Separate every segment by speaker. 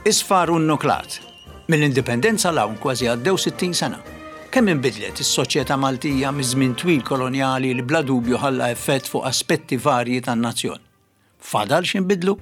Speaker 1: Isfar u nnuklat. Mill-indipendenza l-hawn kważi għaddew 60 sena. Kemm inbidlet is-soċjetà Maltija miż-żmien twil kolonjali li bla dubju ħalla effett fuq aspetti varji tan-nazzjon. Fadal x'inbidlu?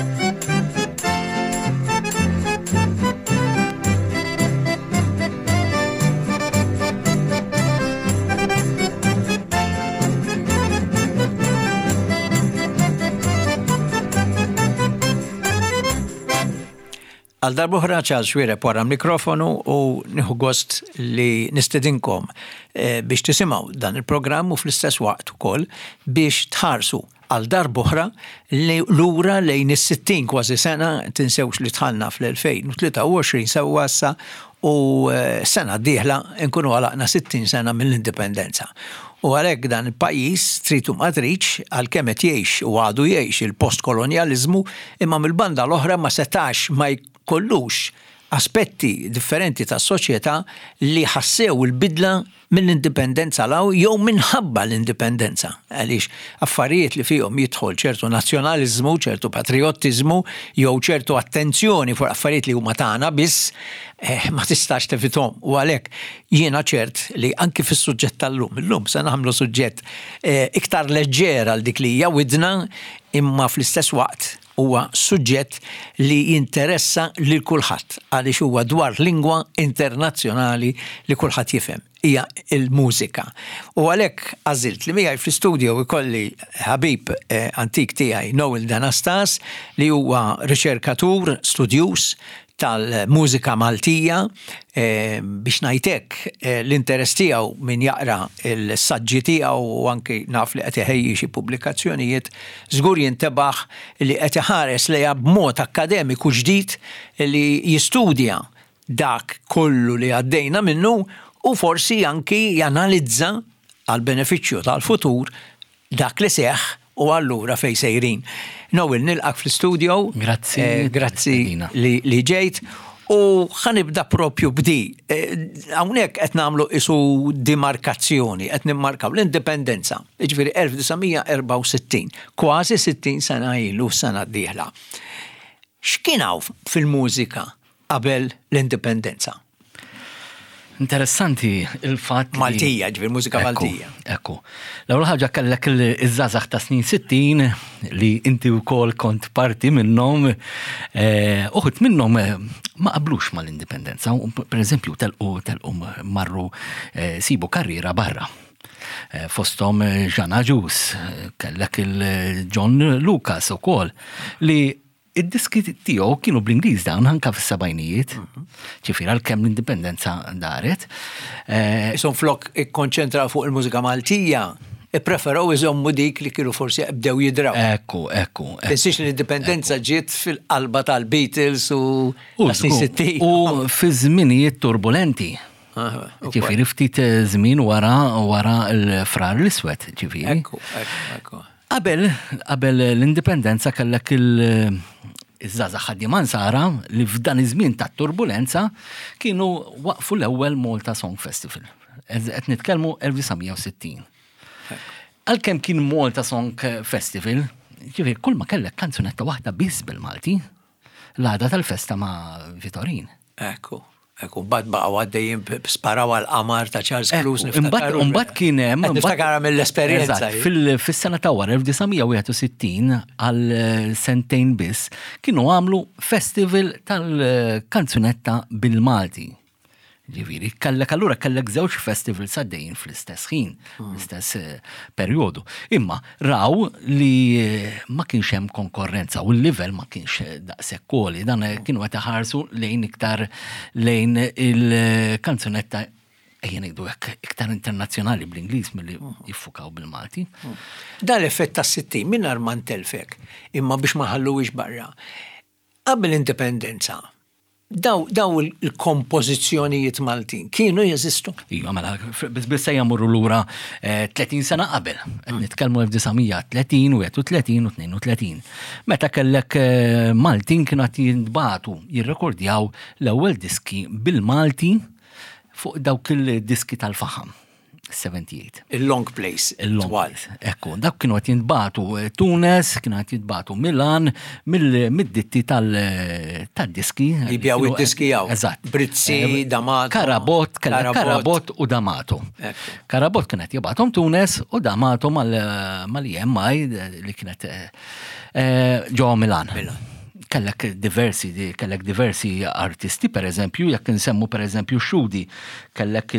Speaker 1: Għal darbohra ċal xwire wara l-mikrofonu u nieħu gost li nistedinkom biex tisimaw dan il-programm u fl-istess waqt ukoll biex tħarsu għal darbohra lura lejn is-60 kważi sena tinsewx li tħallna fl-2023 sewwa u sena d-dieħla nkunu għalaqna 60 sena mill-indipendenza. U għalhekk dan il-pajjiż tridu ma tridx għalkemm qed jgħix u għadu jgħix il-postkolonjaliżmu imma mill-banda l-oħra ma setax ma kollux aspetti differenti ta' soċjetà li ħassew il-bidla mill-indipendenza law jew minħabba l-indipendenza. Għaliex affarijiet li fihom jidħol ċertu nazzjonaliżmu, ċertu patriottiżmu, jew ċertu attenzjoni fuq affarijiet li huma tagħna biss ma tistax tefithom. U għalhekk jiena ċert li anki fis-suġġett tal-lum se nagħmlu suġġett iktar leġġer għal dik li hija widna imma fl-istess waqt huwa suġġett li jinteressa lil kulħadd għaliex huwa dwar lingwa internazzjonali li kulħadd jifhem. Hija il-mużika. U għalhekk għażilt li miegħi fl-istudio ikolli ħabib antik tiegħi Noel Danastas li huwa riċerkatur, studjus tal-mużika Maltija biex ngħidlek l-interess tiegħu min jaqra l-saġġi tiegħu u anke naf li qed iħejji xi pubblikazzjonijiet żgur jintebaħ li qed iħares lejha b'mod akademiku ġdid li jistudja dak kollu li għaddejna minnu u forsi anki janalizza għal benefiċċju tal-futur dak li seħħ u allura fejn sejrin. Noel, nilqak fl-studio. Grazzi li ġejt. U ħanibda propju bdi. Hawnhekk qed nagħmlu isu dimarkazzjoni, qed nimmarkaw l-indipendenza. Jiġifieri 1964, kważi 60 sena ilu sena d-dieħla. X'kien hawn fil-mużika qabel l-indipendenza?
Speaker 2: Interessanti il-fatt
Speaker 1: Maltija, ġifier mużika Maltija.
Speaker 2: Ekku. L-ewwel ħaġa kellek iż-żgħażagħ ta' snin 60 li inti wkoll kont parti minnhom uħud minnhom ma qablux mal-indipendenza. Pereżempju telqu marru sibu karriera barra. Fosthom Ġana Ġus, kellek il-John Lucas ukoll li id-diski tiegħu kienu bl-Ingliż dawn anke fis-sebgħinijiet, ġifier għalkemm l-indipendenza daret.
Speaker 1: Isom flok ikkonċentraw fuq il-mużika Maltija, ippreferaw iżommu dik li kienu forsi bdew jidraw.
Speaker 2: Ekku.
Speaker 1: Tinsiex li l-indipendenza ġiet fil-qalba tal-Beatles u tas-snin 60.
Speaker 2: U fi żminijiet turbulenti. Ġifieri ftit żmien wara l-Frar l-Iswed, ġifieri.
Speaker 1: Ekku.
Speaker 2: Qabel l-indipendenza kellek iż-żgħażagħ ħaddiema Nsara li f'dan iż-żmien tat-turbulenza kienu waqfu l-ewwel Malta Song Festival. Qed nitkellmu 1960. Għalkemm kien Malta Song Festival, ġifieri kull ma kellek kanzunetta waħda biss bil-Malti, l-għada tal-festa ma' Vitorin.
Speaker 1: Ekku, bad baqgħu għaddejjin sparaw għall-qamar ta' Charles Cruise niftakar.
Speaker 2: Imbagħad kien hemm
Speaker 1: niftakar mill-esperjenza.
Speaker 2: Fis-sena ta' wara 1961 għal sentejn biss kienu għamlu festival tal-kanzunetta bil-Malti. Ġifieri kellek żewġ festivals għaddejjin fl-istess ħin, fl-istess perjodu. Imma raw li ma kienx hemm konkorrenza u l-livell ma kienx daqshekk koli. Dan kienu qed iħarsu lejn iktar lejn il-kanzunetta ejja ngħidu hekk iktar internazzjonali bl-Ingliż milli jiffukaw bil-Malti.
Speaker 1: Dan l-effett tas-60 mingħajr ma ntelfek, imma biex ma ħalluwix barra. Qabel l-indipendenza daw il-kompożizzjonijiet Maltin kienu jeżistu?
Speaker 2: Iva, mela, biss jagħmlu lura 30 sena qabel. Qed nitkellmu 1930 u 31 u 32. Meta kellek Maltin kienu qed jintbagħtu jirrekordjaw l-ewwel diski bil-Malti fuq dawk il-diski tal-faħam. 78.
Speaker 1: Il-Long Place.
Speaker 2: Il-Long Place. Ekku, dak kienu għat jintbatu Tunis, kienu għat jintbatu Milan, mid-ditti tal-diski.
Speaker 1: Li bjaw id-diski jaw.
Speaker 2: Eżatt.
Speaker 1: Brizzi, D'Amato.
Speaker 2: Karabot u D'Amato. Karabot kienet jibatom Tunis u D'Amato mal-EMI li kienet ġo Milan. Kellek diversi artisti, per eżempju, jekk nsemmu per eżempju Xudi, kellek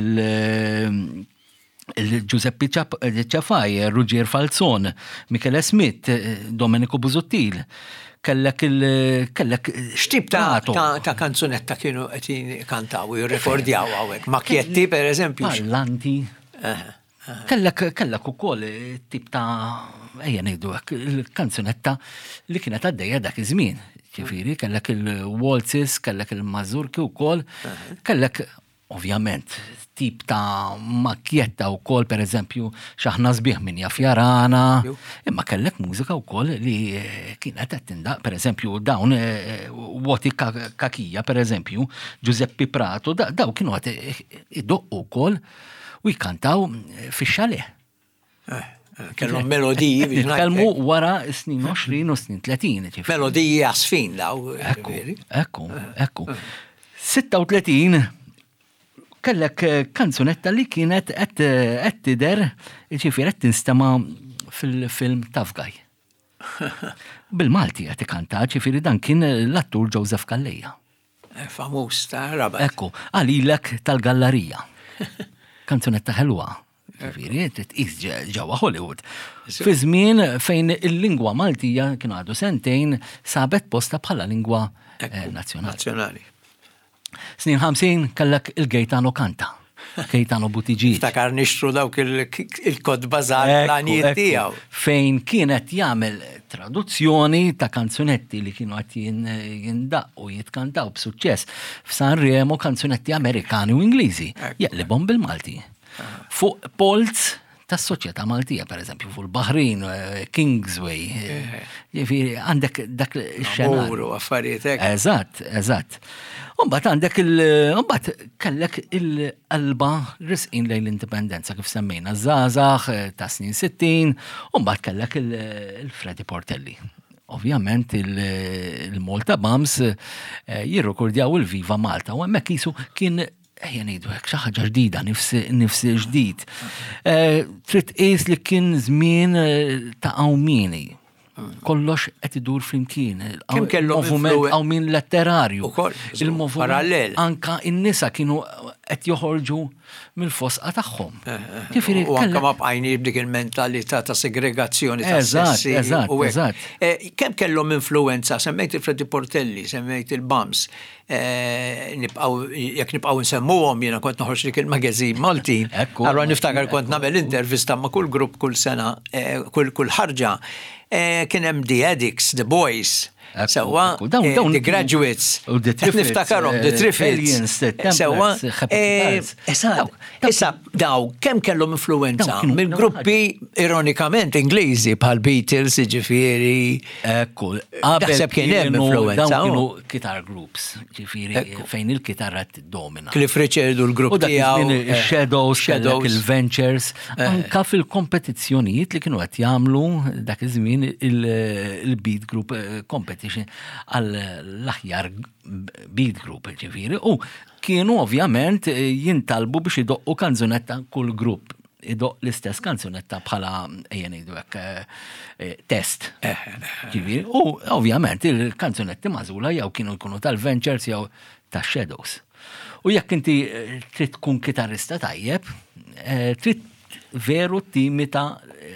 Speaker 2: il-Giuseppe Ciafaj, Rugier Falzon, Michele Smith, Domenico Busuttil, kellek
Speaker 1: X'tip ta' kanzunetta kienu qed kantaw jirrekordjaw hawnhekk? Makjetti per eżempju.
Speaker 2: Parlanti. Kellek ukoll tip ta' ejja ngħidu hekk il-kanzunetta li kienet għaddejja dak iż-żmien. Ġifieri kellek il-waltzes, kellek il-mażurki wkoll, kellek ovvjament tip ta' makjetta wkoll pereżempju x'aħna sbieħ minn jafjarana, imma kellek mużika wkoll li kienet qed tindaq pereżempju dawn Woti Kakija pereżempju, Giuseppe Prato, daw kienu qed idoqqu wkoll u jkantaw fix-xaleh.
Speaker 1: Kellhom melodiji biex
Speaker 2: nitkellmu wara snin 20 u snin 30.
Speaker 1: Melodiji għasfin daw.
Speaker 2: Ekku. 36 kellek kanzunetta li kienet qed tidher ġifier qed tinstema' fil-film Tough Guy. Bil-Malti qed ikanta ġifieri dan kien l-attur Joseph Calleja.
Speaker 1: Famuż ta' Rabat.
Speaker 2: Ekku, għalilek tal-gallerija. Kanzunetta ħelwa. Ġifieri tqis ġewwa Hollywood. Fi żmien fejn il-lingwa Maltija kien għadu sentejn sabet posta bħala lingwa nazzjonali. Snin 50 kellek il-Gaetano Kanta, Gaetano Buttigieg.
Speaker 1: Ftakar nixtru dawk il-kod bażar l-għanijiet tiegħu.
Speaker 2: Fejn kienet jagħmel traduzzjoni ta' kanzunetti li kienu qed jindaqqu jitkantaw b'suċċess f'Sanremo kanzunetti Amerikani u Ingliżi, jaqlibhom bil-Malti. Fuq polz tas-soċjetà Maltija, per eżempju, fuq il-Baħrin, Kingsway, jiġifieri għandek dak ix-xenarju.
Speaker 1: Amuru, affarijiet hekk.
Speaker 2: Eżatt. Umbagħad għandek umbagħad kellek il-qalba risqin lejn l-indipendenza kif semmejna żgħażagħ ta' snin 60, umbagħad kellek il-Freddy Portelli. Ovvjament il-Malta Bums jirrekordjaw il-Viva Malta u hemmhekk qisu kien ejja ngħidu hekk xi ħaġa ġdida, nifsi ġdid. Trid tqis li kien żmien ta' qawmini. Kollox qed idur flimkien.
Speaker 1: Kemm kellhom
Speaker 2: moviment qawmin letterarju.
Speaker 1: Il-moviment parallel.
Speaker 2: Anka in-nisa kienu qed joħorġu mill-fosqa tagħhom.
Speaker 1: U anke ma bqajni b'dik il-mentalità ta' segregazzjoni ta' sessi.
Speaker 2: Eżatt.
Speaker 1: Kemm kellhom influenza, semmejt il-Freddy Portelli, semmejt il-Bums. Jekk nibqgħu nsemmuhom jiena kont noħorġ dik il-magażin Maltin. Allura niftakar kont nagħmel intervista ma' kull grupp kull sena, kull ħarġa. Kien hemm The Addicts, The Boys. Sewa, The Graduates, niftakarhom, The Triffids. Sewa, issa daw, kemm kellhom influenza minn gruppi ironikament Ingliżi bħal Beatles, ġifieri.
Speaker 2: Ekku,
Speaker 1: taħseb kien hemm influenza.
Speaker 2: Dawn kienu guitar groups, ġifieri fejn il-kitarra tiddomina.
Speaker 1: Cliff Richard u l-grupp tiegħu.
Speaker 2: Shadows, il-Ventures, anka fil-kompetizzjonijiet li kienu qed jagħmlu dak iż-żmien il-beat group competition għall-aħjar beat group ġifieri u kienu ovvjament jintalbu biex idoqqu kanzunetta kull grupp idoq l-istess kanzunetta bħala ejja ngħidu hekk test. Ġifieri u ovvjament il-kanzunetti magħżula jew kienu jkunu tal-Ventures jew tax-Shadows. U jekk inti trid tkun kitarrista tajjeb, trid veru timita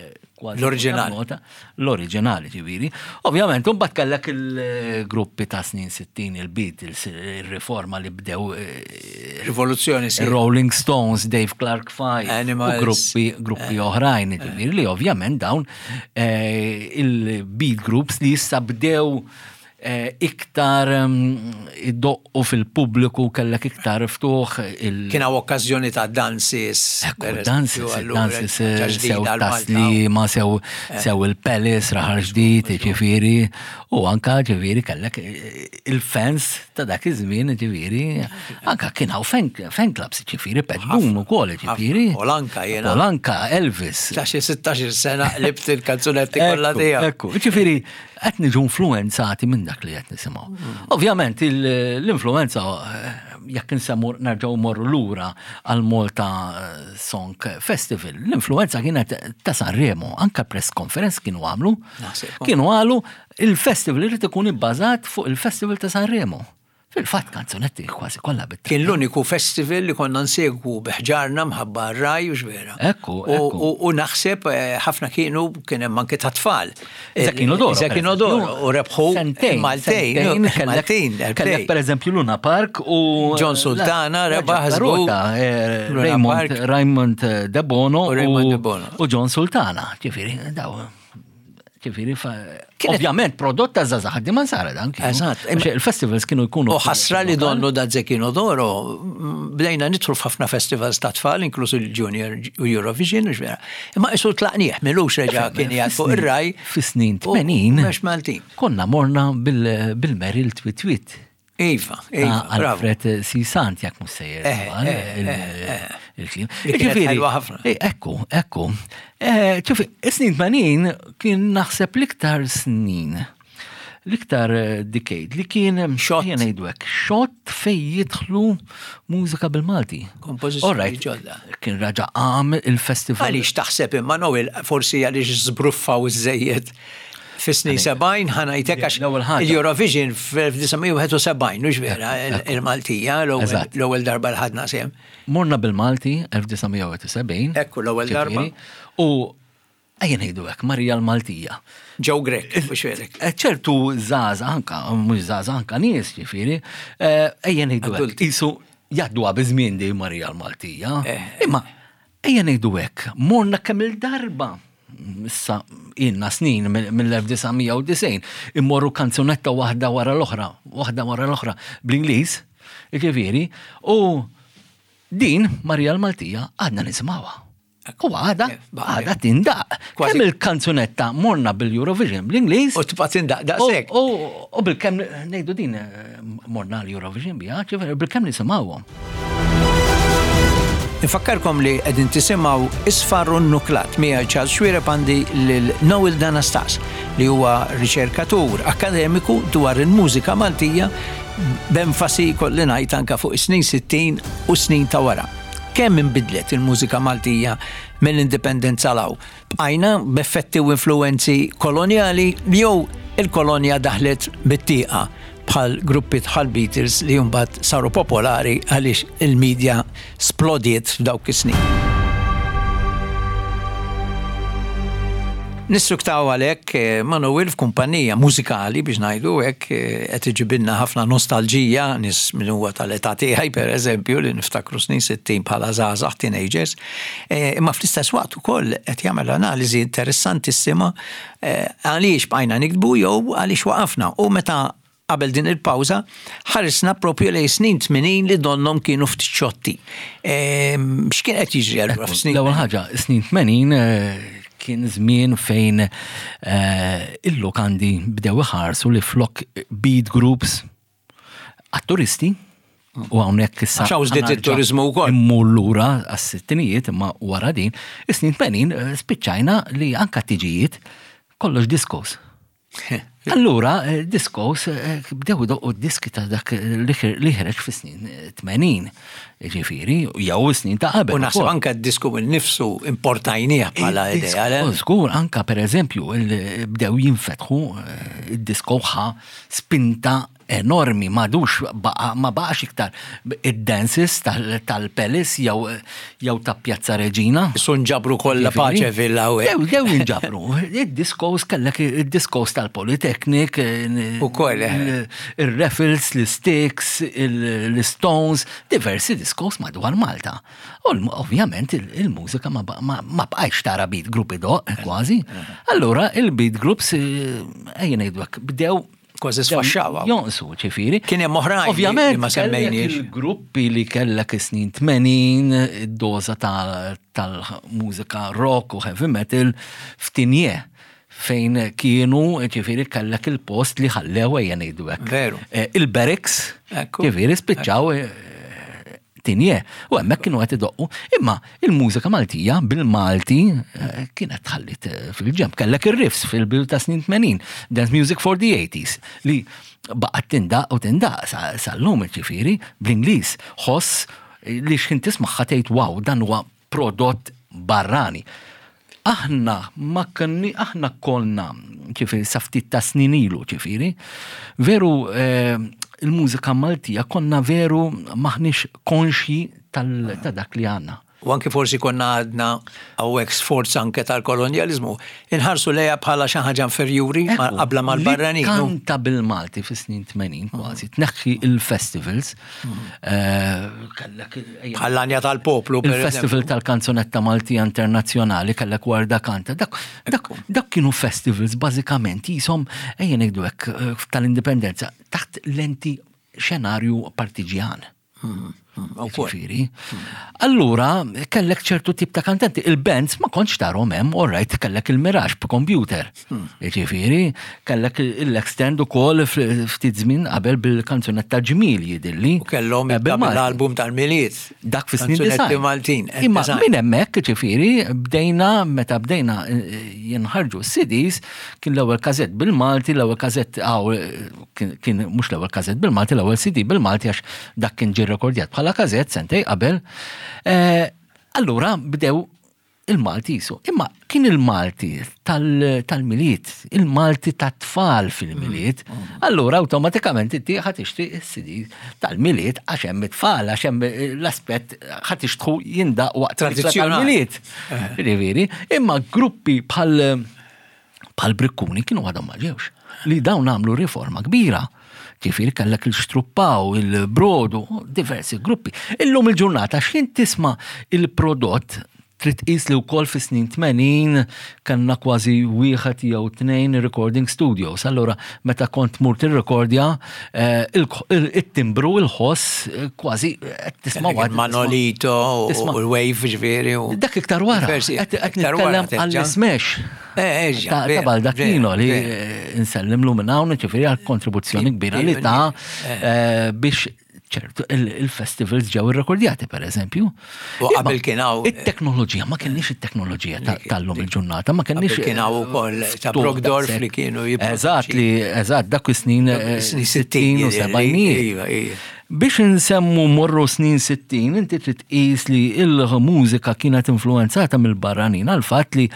Speaker 2: l-oriġinali ġifieri. Ovvjament, imbagħad kellek il-gruppi ta' snin 60, il-Beatles, il-riforma li bdew
Speaker 1: rivoluzzjoni
Speaker 2: Rolling Stones, Dave Clark Five,
Speaker 1: Animals,
Speaker 2: u gruppi oħrajn ġifieri li ovvjament dawn il-beat groups li issa bdew iktar id-doqqu fil-pubbliku kellek iktar ftuħ
Speaker 1: Kien hawn okkażjoni ta' dansis.
Speaker 2: Dansis sew tasli ma sew il-Palace raħar ġdid, ġifieri, u anka ġifieri kellek il-fans ta' dak iż-żmien ġifieri, anka kien hawn fan clubs ġifieri Pat Boone ukoll ġifieri.
Speaker 1: Polanka jiena.
Speaker 2: Polanka, Elvis.
Speaker 1: Ta' xi 16 sena qlibt il-kanzunetti kollha tiegħu.
Speaker 2: Ekku, ġifieri qed niġu influenzati minn dak li qed nisimgħu. Ovvjament l-influenza jekk insemmu nerġgħu morru lura għal Malta Song Festival. L-influenza kienet ta' Sanremo, anke press conference kienu għamlu. Kienu qalu il-festival irid ikun ibbażat fuq il-Festival ta' Sanremo. Fil-fatt kanzunetti kważi kollha bit.
Speaker 1: Kien l-uniku festival li konna nsegwu biħġarna mħabba r-raj u xvera.
Speaker 2: Ekku.
Speaker 1: U naħseb ħafna kien hemm anke ta' tfal.
Speaker 2: Zekin Odoro
Speaker 1: u rebħu Maltejn.
Speaker 2: Kellek pereżempju Luna Park u
Speaker 1: John Sultana rebaħ
Speaker 2: Raymond De Bono u John Sultana. Ġifieri daw. Ġifieri ovvjament prodotta żgħażagħ ħaddi ma sara dan.
Speaker 1: Eżatt.
Speaker 2: Il-festivals kienu jkunu.
Speaker 1: U ħasra li donnu da Zekin Odoro bdejna nidħlu f'ħafna festivals ta' tfal, inkluż il-Junior u Eurovision u x'vera. Imma isu tlaqnieh milux reġa' kien jgħid fuq ir-raj.
Speaker 2: Fis-snin 80
Speaker 1: mhux Maltin.
Speaker 2: Konna morna bil-Meril Twit.
Speaker 1: Iva,
Speaker 2: Alfred C. Sant, jak mhux sejjer. Ekku. ċufi, snin 80 kien naħseb l-iktar snin, l-iktar decade li kien ngħidwek xott fej jidħlu mużika bil-Malti.
Speaker 1: Kompożizzjoni ġodda.
Speaker 2: Kien raġa għamel il-festival.
Speaker 1: Għaliex taħseb imma Noel forsi għaliex żbruffaw iż-żejjed fis-snin 70 ħanajtek għax il-Eurovision f'1971 mhux vera il-Maltija l-ewwel darba l ħadna sehem.
Speaker 2: Morna bil-Malti 1971.
Speaker 1: Ekku l-ewwel darba.
Speaker 2: U ejja ngħidu hekk Marija l-Maltija.
Speaker 1: Ġew Grek biex verek.
Speaker 2: ċertu żgħażagħ anke mhux żgħażagħ anke nies ġifieri ejja ngħidu hekk isu jgħadduha biżmien di Marija l-Maltija. Imma ejja ngħidu hekk morna kemm il-darba. Issa inna snin mill-1990 immorru kanzunetta waħda wara l-oħra bl-Ingliż, ġifieri, u din Marija l-Maltija għadna nisimgħuha. U għadha tindaq. Kemm il-kanzunetta morna bil-Eurovision bl-Ingliż.
Speaker 1: U tibqa' tindaq daqshekk.
Speaker 2: U bil-kemm ngħidu din morna l-Eurovision biha, ġifieri bil-kemm nisimgħuhom.
Speaker 1: Nifakkarkom li qegħdin tisimgħu Isfarru n-Nuklat miegħi Charles Xwiereb għandi lil Noel Danastas li huwa riċerkatur akademiku dwar il-mużika Maltija b'enfasi kolli ngħid anke fuq is-snin 60 u snin ta' wara. Kemm inbidlet il-mużika Maltija mill-indipendenza law? Bqajna b'effetti u influenzi kolonjali jew il-kolonja daħlet bit-tieqa bħal gruppi bħal Beatles li mbagħad saru popolari għaliex il-medja splodiet f'dawk is-snin. Nistruktaw għalhekk ma' Noel f'kumpanija mużikali biex ngħidu hekk qed iġibilna ħafna nostalġija nies min huwa tal-età tiegħi pereżempju li niftakru snin 60 bħala żgħażagħ teenagers, imma fl-istess waqt ukoll qed jagħmel analiżi interessantissima għaliex bqajna nikdbu jew għaliex waqafna u meta qabel din il-pawza, ħarisna propju lej snin 80 li donnom kienu ftixxotti. X'kien qed jiġri allura f'snin?
Speaker 2: L-ewwel ħaġa, snin 80 kien żmien fejn il-lokandi bdew iħarsu li flok beat groups għat-turisti u hawnhekk issa.
Speaker 1: Xaw żdiet it-turiżmu wkoll.
Speaker 2: Immur lura għas-sittinijiet imma wara din, is-snin 80 spiċċajna li anke tiġijiet kollox diskos. Allura, diskos, bdew doqqu diski ta' dak li ħreġ fis-snin 80, ġifieri, jew snin ta' qabel.
Speaker 1: U naħseb anke d-disku nnifsu importajnieh bħala idea.
Speaker 2: Żgur anke pereżempju bdew jinfetħu id-disko spinta enormi, ma baqax iktar id-dances tal-Palace jew ta' Pjazza Reġina.
Speaker 1: Sun ġabru kollha paċe villa u
Speaker 2: Dew jinġabru. Id-diskos kellek id-diskos tal-Polytechnic, il-Raffles, l-Sticks, l-Stones, diversi diskos madwar Malta. U ovvjament il-mużika ma bqajx tara beat gruppi kważi. Allura il-beat groups ejja ngħidlek bdew
Speaker 1: Kważi sfaxxaw.
Speaker 2: Jonqsu, ċifiri.
Speaker 1: Kien hemm oħrajn li
Speaker 2: Ovvjament,
Speaker 1: ma semmejniex.
Speaker 2: il-gruppi li kellek is-snin 80, id-doza tal-mużika rock u heavy metal f'tinje fejn kienu ċifiri kellek il-post li ħallew ejja ngħidu hekk.
Speaker 1: Veru.
Speaker 2: Il-Bereks, ċifiri spiċċaw tinje, u hemmhekk kienu qed idoqqu, imma il-mużika Maltija bil-Malti kienet ħallit fil-ġemp, kellek ir-riffs fil-bidu ta' snin 80, dance music for the 80s, li baqgħet tindaq u tindaq sal-lum ċifieri bl-Ingliż, ħoss li x'kien tismaħħa tgħid wow, dan huwa prodott barrani. Aħna kolna ċifieri sa ftit ta' snin ilu ċifieri, veru il-mużika Maltija konna veru maħniex konxi ta' dak li għanna.
Speaker 1: U anki forsi konna għadna għawek sforz anke tal-kolonializmu. Inħarsu leja bħala xi ħaġa inferjuri qabla mal-barranin.
Speaker 2: Kanta bil-Malti fis-snin 80 kważi, tneħħi il-festivals.
Speaker 1: Bħall-anja tal-poplu.
Speaker 2: Il-Festival tal-Kanzunetta Maltija Internazzjonali kellek Warda Kanta. Dak kienu festivals bażikament jisom ejja ngħidu hekk tal-indipendenza taħt lenti xenarju partiġjan. Ġifieri. Allura kellek ċertu tip ta' kantanti. Il-bands ma kontx tarhom hemm, orajt kellek il-Mirax b'komputer. Ġifieri, kellek il-Extend ukoll ftit żmien qabel bil-kanzunetta Ġmil jidilli.
Speaker 1: U kellhom l-album tal-Miliet.
Speaker 2: Dak fis-snin
Speaker 1: Maltin.
Speaker 2: Imma minn hemmhekk ġifieri meta bdejna jinħarġu s-CDs kien l-ewwel każett bil-Malti, l-ewwel każett kien mhux l-ewwel każett bil-Malti, l-ewwel CD bil-Malti għax dak kien ġie rekordjat bħala każett sentej qabel. Allura bdew il-Malti jisu. Imma kien il-Malti tal-Miliet, il-Malti tat-tfal fil-Miliet, allura awtomatikament inti ħad tixtri s-CD tal-Miliet għax hemm it-tfal, għax hemm l-aspett ħad tixtħu jindaq waqt tal-Miliet. Rivieri, imma gruppi bħal Brikkuni kienu għadhom ma ġewx li dawn għamlu riforma kbira. Ġifieri kellek il-Struppaw, il-Brodu, diversi gruppi. Illum il-ġurnata x'kien tisma' il-prodott trid tqis li wkoll fis-snin 80 kellna kważi wieħed jew tnejn recording studios. Allura meta kont mur tirrekordja it-timbru il-ħoss kważi qed tisma' waħed
Speaker 1: Manolito u l-Wave ġifieri.
Speaker 2: Dak iktar wara. Qed nitkellem għall-smash. Ta' Baldacchino li nsellimlu minn hawn ġifieri għal kontribuzzjoni kbira li ta' biex ċertu, il-festivals ġew irrekordjati per eżempju.
Speaker 1: U qabel kien hawn
Speaker 2: it-teknoloġija, ma kienniex it-teknoloġija tal-lum il-ġurnata, ma kienniex.
Speaker 1: Kien hawn ukoll ta' Brockdorf li kienu
Speaker 2: Eżatt, dak is-snin 60 u 70. Biex nsemmu morru snin 60, inti trid tqis li il-mużika kienet influenzata mill-barranin għal fatt li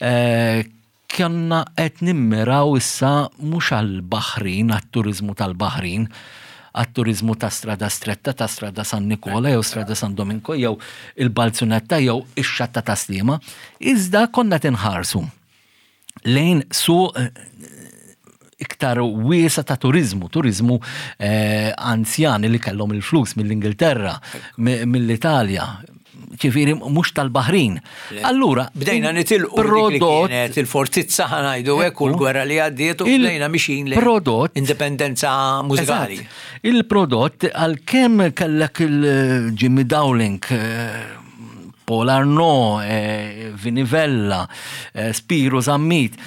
Speaker 2: kienna qed nimmiraw issa mhux għall-Baħrin, għat-turiżmu tal-Baħrin, għat-turizmu ta' strada stretta, ta' strada San Nikola, jew strada San Domingo, jew il-Balzunetta, jew ix-xatta ta' Sliema, iżda konna tinħarsu lejn su iktar wiesa ta' turizmu anzjani li kellhom il-flus mill-Ingilterra, mill-Italja, ċifiri mux tal-Baħrin. Allura,
Speaker 1: bdejna nitilqu kienet il-fortizza ħanajdu hekk u l-gwerra li għaddiet u bdejna mixin indipendenza mużikali.
Speaker 2: Il-prodott għal-kemm kellek il-Jimmy Dowling, Paul Arnaud, Vinivella, Spiro Zammit,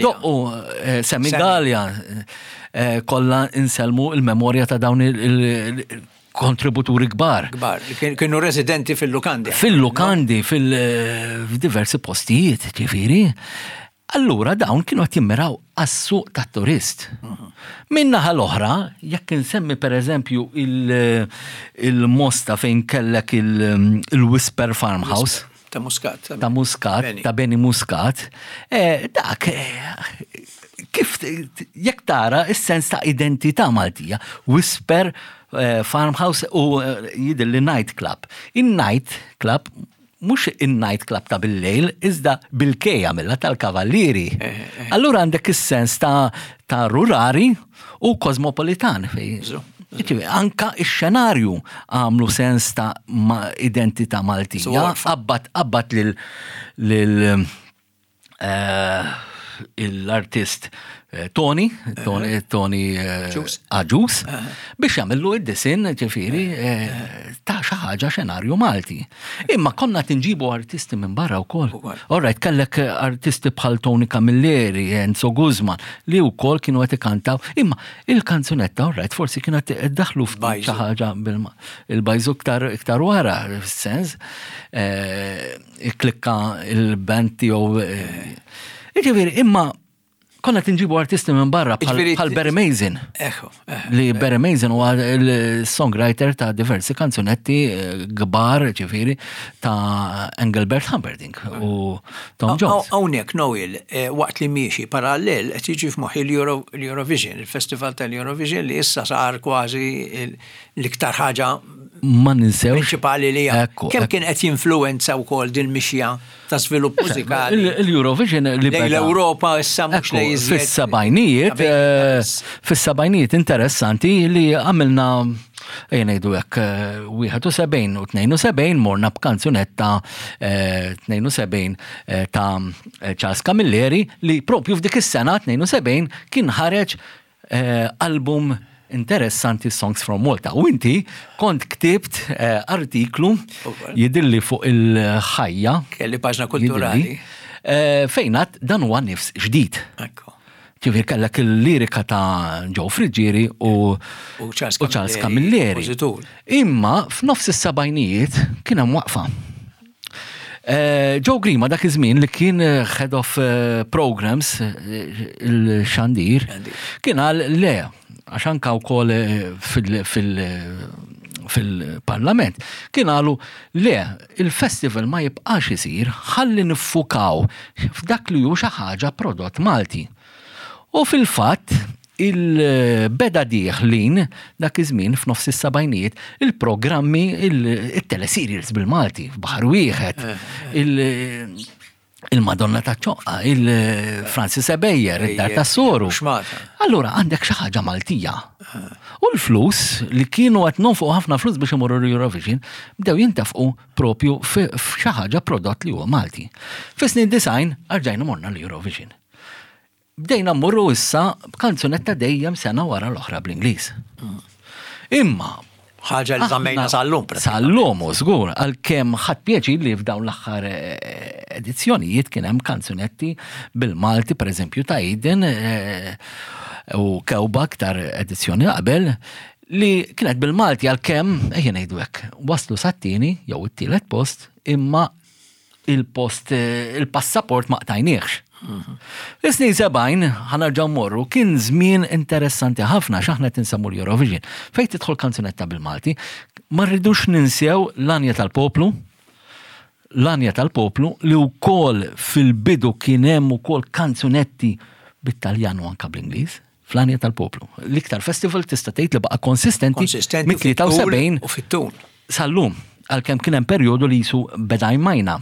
Speaker 2: Semi Gallia, kollha inselmu il-memorja ta' dawn kontributuri kbar.
Speaker 1: Kienu residenti fil-lukandi.
Speaker 2: Fil-lukandi, fil-diversi postijiet, ġifieri. Allura dawn kienu qed jimmiraw għas-suq tat-turist. Min-naħa l-oħra, jekk insemmi pereżempju il-mosta fejn kellek il-Whisper Farmhouse.
Speaker 1: Ta' Muscat.
Speaker 2: Ta' Beni Muscat. Dak kif jekk tara is-sens ta' identità Maltija, Whisper Farmhouse u jidilli night club. In-night club, mux in-night club ta' bil-lejl, iżda bil-kejja milla tal-kavallieri. Allura għandek is-sens ta' rurari u kosmopolitan. Anka ix-xenarju għamlu sens ta' identità Maltija. Abbat l-artist Tony Aġus biex jagħmlu id-disin ġifieri ta' xi ħaġa xenarju Malti. Imma konna tinġibu artisti minn barra wkoll. Orrajt kellek artisti bħal Tony Camilleri, Enzo Guzman li wkoll kienu qed ikantaw. Imma il-kanzunetta orrajt forsi kienet iddaħlu f'xi ħaġa il-bajżu iktar wara f'sens ikklikka il-band tiegħu. Ġifieri imma konna tinġibu artisti minn barra bħal Barry Mason. Li Barry Mason huwa il-songwriter ta' diversi kanzunetti kbar ġifieri ta' Engelbert Humperdinck u Tom Jones.
Speaker 1: Hawnhekk Noel waqt li miexi parallel qed jiġi f'moħħi l-Eurovision, il-Festival tal-Eurovision li issa sar kważi l-iktar ħaġa
Speaker 2: ma ninsewx
Speaker 1: prinċipali li kemm kien qed jinfluwenza wkoll din mixja ta' żvilupp mużikali.
Speaker 2: L-Eurovision li
Speaker 1: l-Ewropa issa mhux li
Speaker 2: fis-sebgħinijiet interessanti li għamilna ngħidu hekk 71 u 72 morna b'kanzunetta 72 ta' Charles Camilleri li propju f'dik is-sena 72 kien ħareġ album interessanti Songs from Malta. U inti kont ktibt artiklu jidilli fuq il-ħajja.
Speaker 1: Kelli paġna kulturali.
Speaker 2: Fejnat dan huwa nifs ġdid. Ġifier kellek il-lirika ta' Joe Frigieri u Charles Camilleri. Imma f'nofs is-sebgħinijiet kien hemm waqfa. Joe Grima dak iż-żmien li kien head of programs il-Xandir kien qal le għax anke wkoll fil-Parlament kien qalu le il-festival ma jibqax isir ħalli niffukaw f'dak li hu xi ħaġa prodott Malti. U fil-fatt il-beda dieħlin dak iż-żmien f'nofs is-sebgħinijiet il-programmi il-teleserials bil-Malti f'Baħar Wieħed il-Madonna ta' ċoqqa, il-Francis Ebejer, id-Dar ta' Soru. Allura għandek xi ħaġa Maltija. U l-flus li kienu qed nonfqu ħafna flus biex imorru l-Eurovision bdew jintefqu propju f'xi ħaġa prodott li huwa Malti. Fis-snin design arġajna morna l-Eurovision. Bdejna mmorru issa b'kanzunetta dejjem sena wara l-oħra bl-Ingliż. Imma
Speaker 1: ħaġa li żammejna sal-lum.
Speaker 2: Sal-lum, żgur, għalkemm ħadd pjaċir li f'dawn l-aħħar edizzjonijiet kien hemm kanzunetti bil-Malti, pereżempju ta' Eden u kewba aktar edizzjoni qabel li kienet bil-Malti għalkemm ejja ngħidu hekk waslu sat-tieni jew it-tielet post imma il-passaport ma qtajniex. Is-snin 70 ħanarġaw morru kien żmien interessanti ħafna x'aħna tinsemmu l-Eurovision. Fejn tidħol kanzunetta bil-Malti, ma rridux ninsew l-anja tal-poplu. L-anja tal-poplu li wkoll fil-bidu kien hemm ukoll kanzunetti bit-Taljan u anke bl-Ingliż. Fl-anja tal-poplu. L-iktar festival tista' tgħid li baqa' konsistenti mit-73
Speaker 1: u fit-tun.
Speaker 2: Sal-lum, għalkemm kien hemm perjodu li jisu beda jmajna.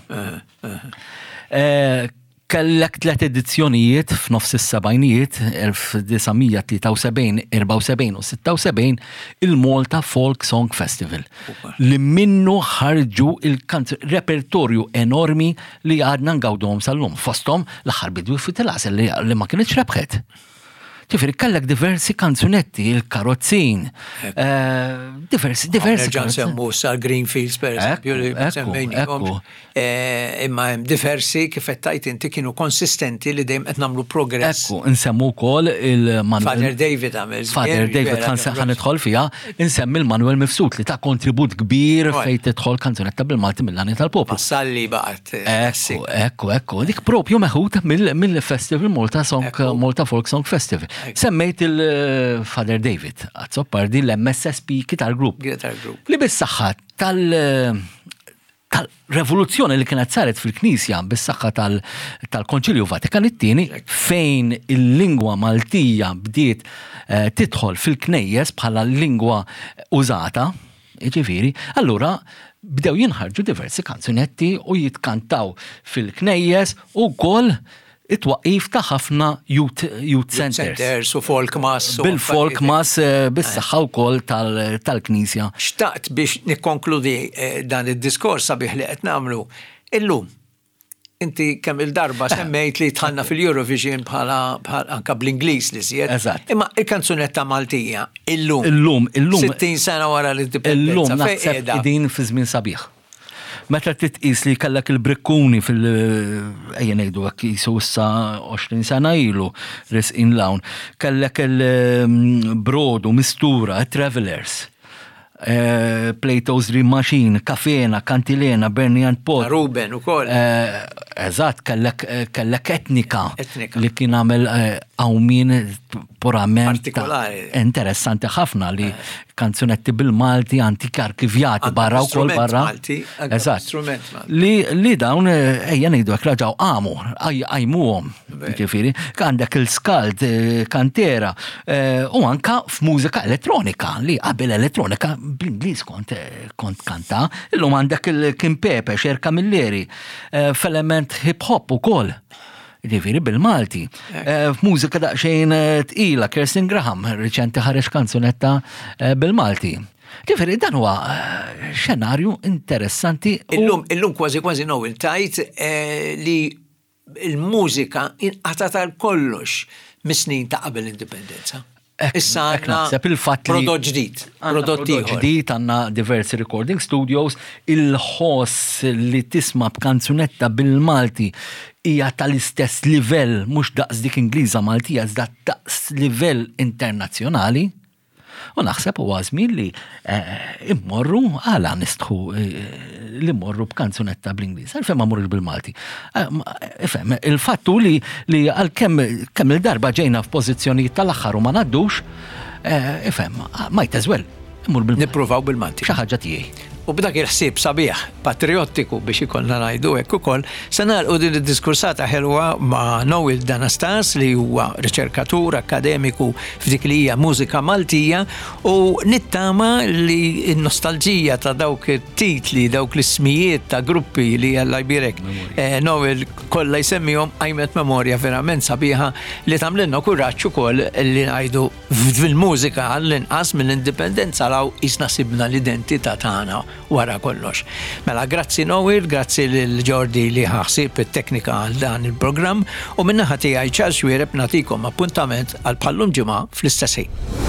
Speaker 2: Kellek 3 edizzjonijiet f'nofs is-sebgħinijiet 1973, 74 u 76 il-Malta Folk Song Festival li minnu ħarġu repertorju enormi li għadna ngawduhom sal-lum. Fosthom l-aħħar bidwi fit-tilaqsel li ma kienx rebħet. Ġifieri kellek diversi kanzunetti, il-karozzin, diversi.
Speaker 1: Nerġa' nsemmu sar Greenfields pereżempju li semmejniehom. Imma hemm diversi kif qed tajt inti kienu konsistenti li dejjem qed nagħmlu progress.
Speaker 2: Ekku, nsemmu wkoll il-Manuel.
Speaker 1: Father David għamel.
Speaker 2: Father David ħanidħol fiha, insemmi l-Manuel Mifsud li ta' kontribut kbir fejn tidħol kanzunetta bil-Malti mill-għani tal-poplu.
Speaker 1: Salli baqgħet.
Speaker 2: Ekku. Dik propju meħud mill-festival Malta Folk Song Festival. Semmejt il-Father David, għazzopardi l-MSSP Guitar Group. Li bis-saħħa tal-revoluzzjoni li kienet saret fil-Knisja bis-saħħa tal-Konċilju Vatikan it-tieni fejn il-lingwa Maltija bdiet tidħol fil-knejjes bħala lingwa użata, ġifieri, allura bdew jinħarġu diversi kanzunetti u jitkantaw fil-knejjes u wkoll it-twaqif ta' ħafna youth centers.
Speaker 1: U folk mass.
Speaker 2: Bil-folk mass bis-saħħa wkoll tal-Knisja.
Speaker 1: Xtaqt biex nikkonkludi dan id-diskors sabiħ li qed nagħmlu illum. inti kemm il-darba semmejt li tħallna fil-Eurovision bħala anka bl-Ingliż li sied.
Speaker 2: Eżatt.
Speaker 1: Imma il-kanzunetta Maltija illum.
Speaker 2: Illum
Speaker 1: 60 sena wara l-indipendenza.
Speaker 2: Illum naħseb idin fi żmien sabiħ. Meta titqis li kellek il-brikkuni ejja ngħidu hekk jisu issa 20 sena ilu resqin lawn, kellek il-brodu mistura, Travelers. Plato's Dream Machine, Kafena, Kantilena, Bernie and Pot.
Speaker 1: Ruben ukoll.
Speaker 2: Eżatt, kellek etnika li kien għamel għawmin purament
Speaker 1: partikolari.
Speaker 2: Interessanti ħafna li kanzunetti bil-Malti antika arkivjati barra u kol barra. Eżatt. Li dawn ejja ngħidu hekk raġaw għajmuhom. Ġifieri, għandek il-skald, kantera u anka f'mużika elettronika li qabel elettronika bl-Ingliż kont kanta, illum għandek il-Kim Pepe, Xer Camilleri, f'element hip-hop ukoll. Ġifieri bil-Malti. F'mużika daqsxejn tqila, Kirsten Graham, riċenti ħareġ kanzunetta bil-Malti. Ġifieri dan huwa xenarju interessanti.
Speaker 1: Illum kważi Noel tajt li il-mużika inqatat għal kollox mis-snin ta' qabel l-indipendenza. Issa għandna prodott ġdid. Prodott
Speaker 2: ġdid għandna diversi recording studios, il-ħoss li tisma' b'kanzunetta bil-Malti hija tal-istess livell mhux daqs dik Ingliża Maltija, iżda daqs livell internazzjonali. U naħseb huwa żmien li immorru għala nistħu li mmorru b'kanzunetta bl-Ingliż. Għalfejn ma mmorrux bil-Malti. Ifhem, il-fattu li kemm il-darba ġejna f'pożizzjonijiet tal-aħħar u ma ngħaddux, ifhem, might as well immur bil-Malti.
Speaker 1: Nippruvaw bil-Malti.
Speaker 2: Xi ħaġa tiegħi.
Speaker 1: U b'dak il-ħsieb sabiħ patriottiku biex ikollna ngħidu hekk ukoll, se nagħlqu din id-diskursata ħelwa ma' Noel Danastas li huwa riċerkatur akademiku f'dik li hija mużika Maltija u nittama li n-nostalġija ta' dawk it-titli, dawk l-ismijiet ta' gruppi li Alla jbierek Noel kollha jsemmihom qajmet memorja verament sabiħa li tagħmlilna kuraġġ ukoll li ngħidu fil-mużika għall-inqas mill-indipendenza law isna sibna l-identità tagħna wara kollox. Mela, grazzi Noel, grazzi l-Ġordi li ħaħsib it-teknika għal dan il-programm u minnaħa tiegħi Charles Xwiereb nagħtikom appuntament għal bħallum ġimgħa fl-istess ħin.